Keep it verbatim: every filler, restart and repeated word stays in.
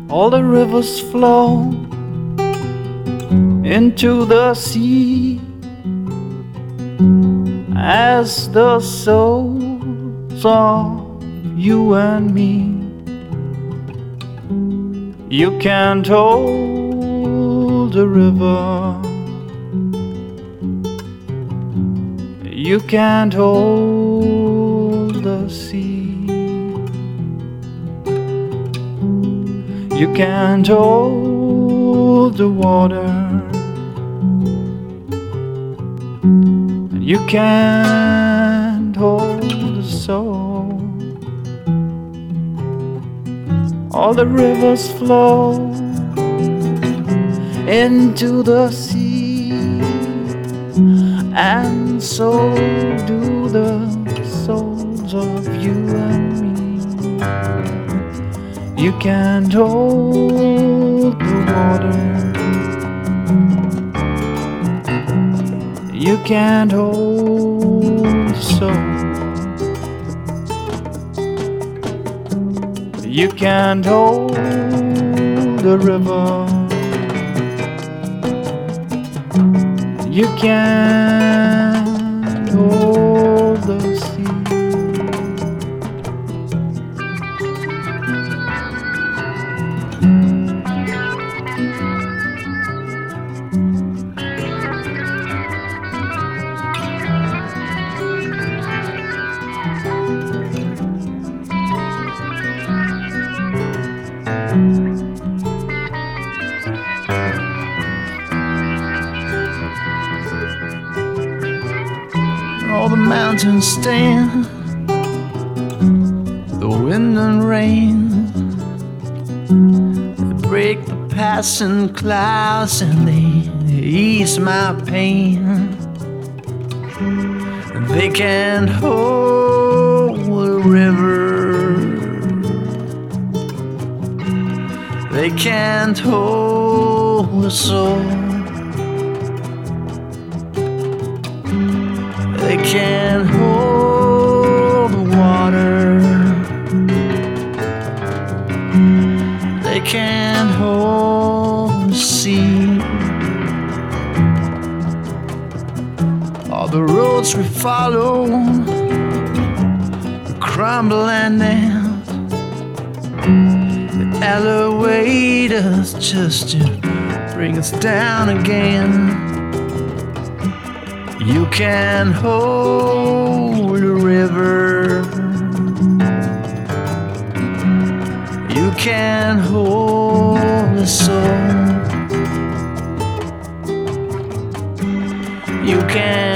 All the rivers flow into the sea as the souls of you and me. You can't hold the river, you can't hold the sea. You can't hold the water, and you can't hold the soul. All the rivers flow into the sea, and so do the souls of you and me. You can't hold the water, you can't hold the soul. You can't hold the river, you can't hold the sea. All the mountains stand, the wind and rain, they break the passing clouds and they ease my pain. They can't hold the river, they can't hold the soul. They can't hold the water, they can't hold the sea. All the roads we follow crumble and end, the elevators just to bring us down again. You can't hold a river, you can't hold a soul. You can't